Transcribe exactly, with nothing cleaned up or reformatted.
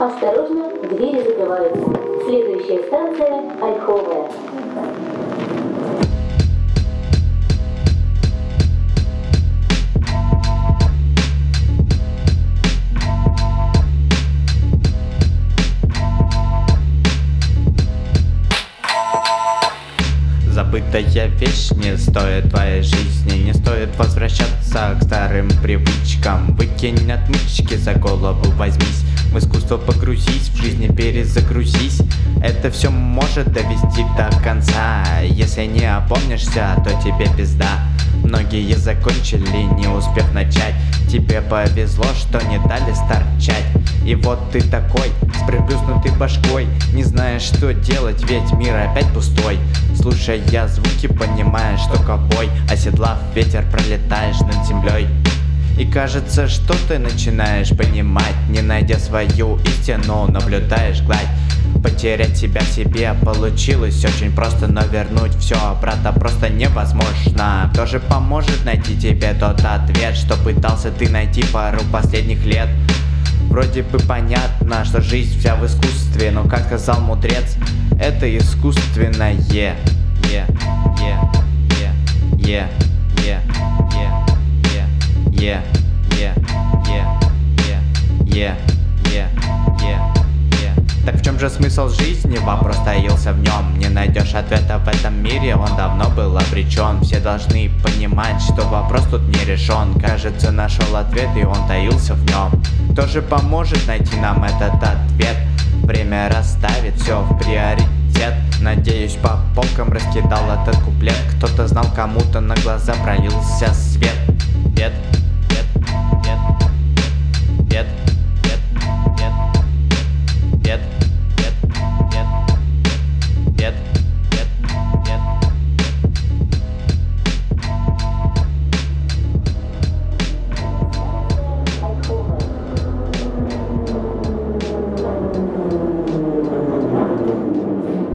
Осторожно, двери закрываются. Следующая станция – Ольховая. Забытая вещь не стоит твоей жизни, не стоит возвращаться к старым привычкам. Выкинь отмычки, за голову возьмись, в искусство погрузись, в жизни перезагрузись. Это все может довести до конца. Если не опомнишься, то тебе пизда. Многие закончили, не успев начать. Тебе повезло, что не дали старчать. И вот ты такой, с приплюснутой башкой, не знаешь, что делать, ведь мир опять пустой. Слушая звуки, понимаешь, что ковбой, оседлав ветер, пролетаешь над землей. И кажется, что ты начинаешь понимать, не найдя свою истину, наблюдаешь гладь. Потерять себя в себе получилось очень просто, но вернуть все обратно просто невозможно. Кто же поможет найти тебе тот ответ, что пытался ты найти пару последних лет? Вроде бы понятно, что жизнь вся в искусстве, но, как сказал мудрец, это искусственное. Е, е, е, е, е, е, е, е, е, е, е, е. Так в чем же смысл жизни? Вопрос таился в нем. Не найдешь ответа в этом мире, он давно был обречен. Все должны понимать, что вопрос тут не решен. Кажется, нашел ответ, и он таился в нем. Кто же поможет найти нам этот ответ? Время расставит все в приоритет. Надеюсь, по полкам раскидал этот куплет. Кто-то знал, кому-то на глаза пролился свет. Свет.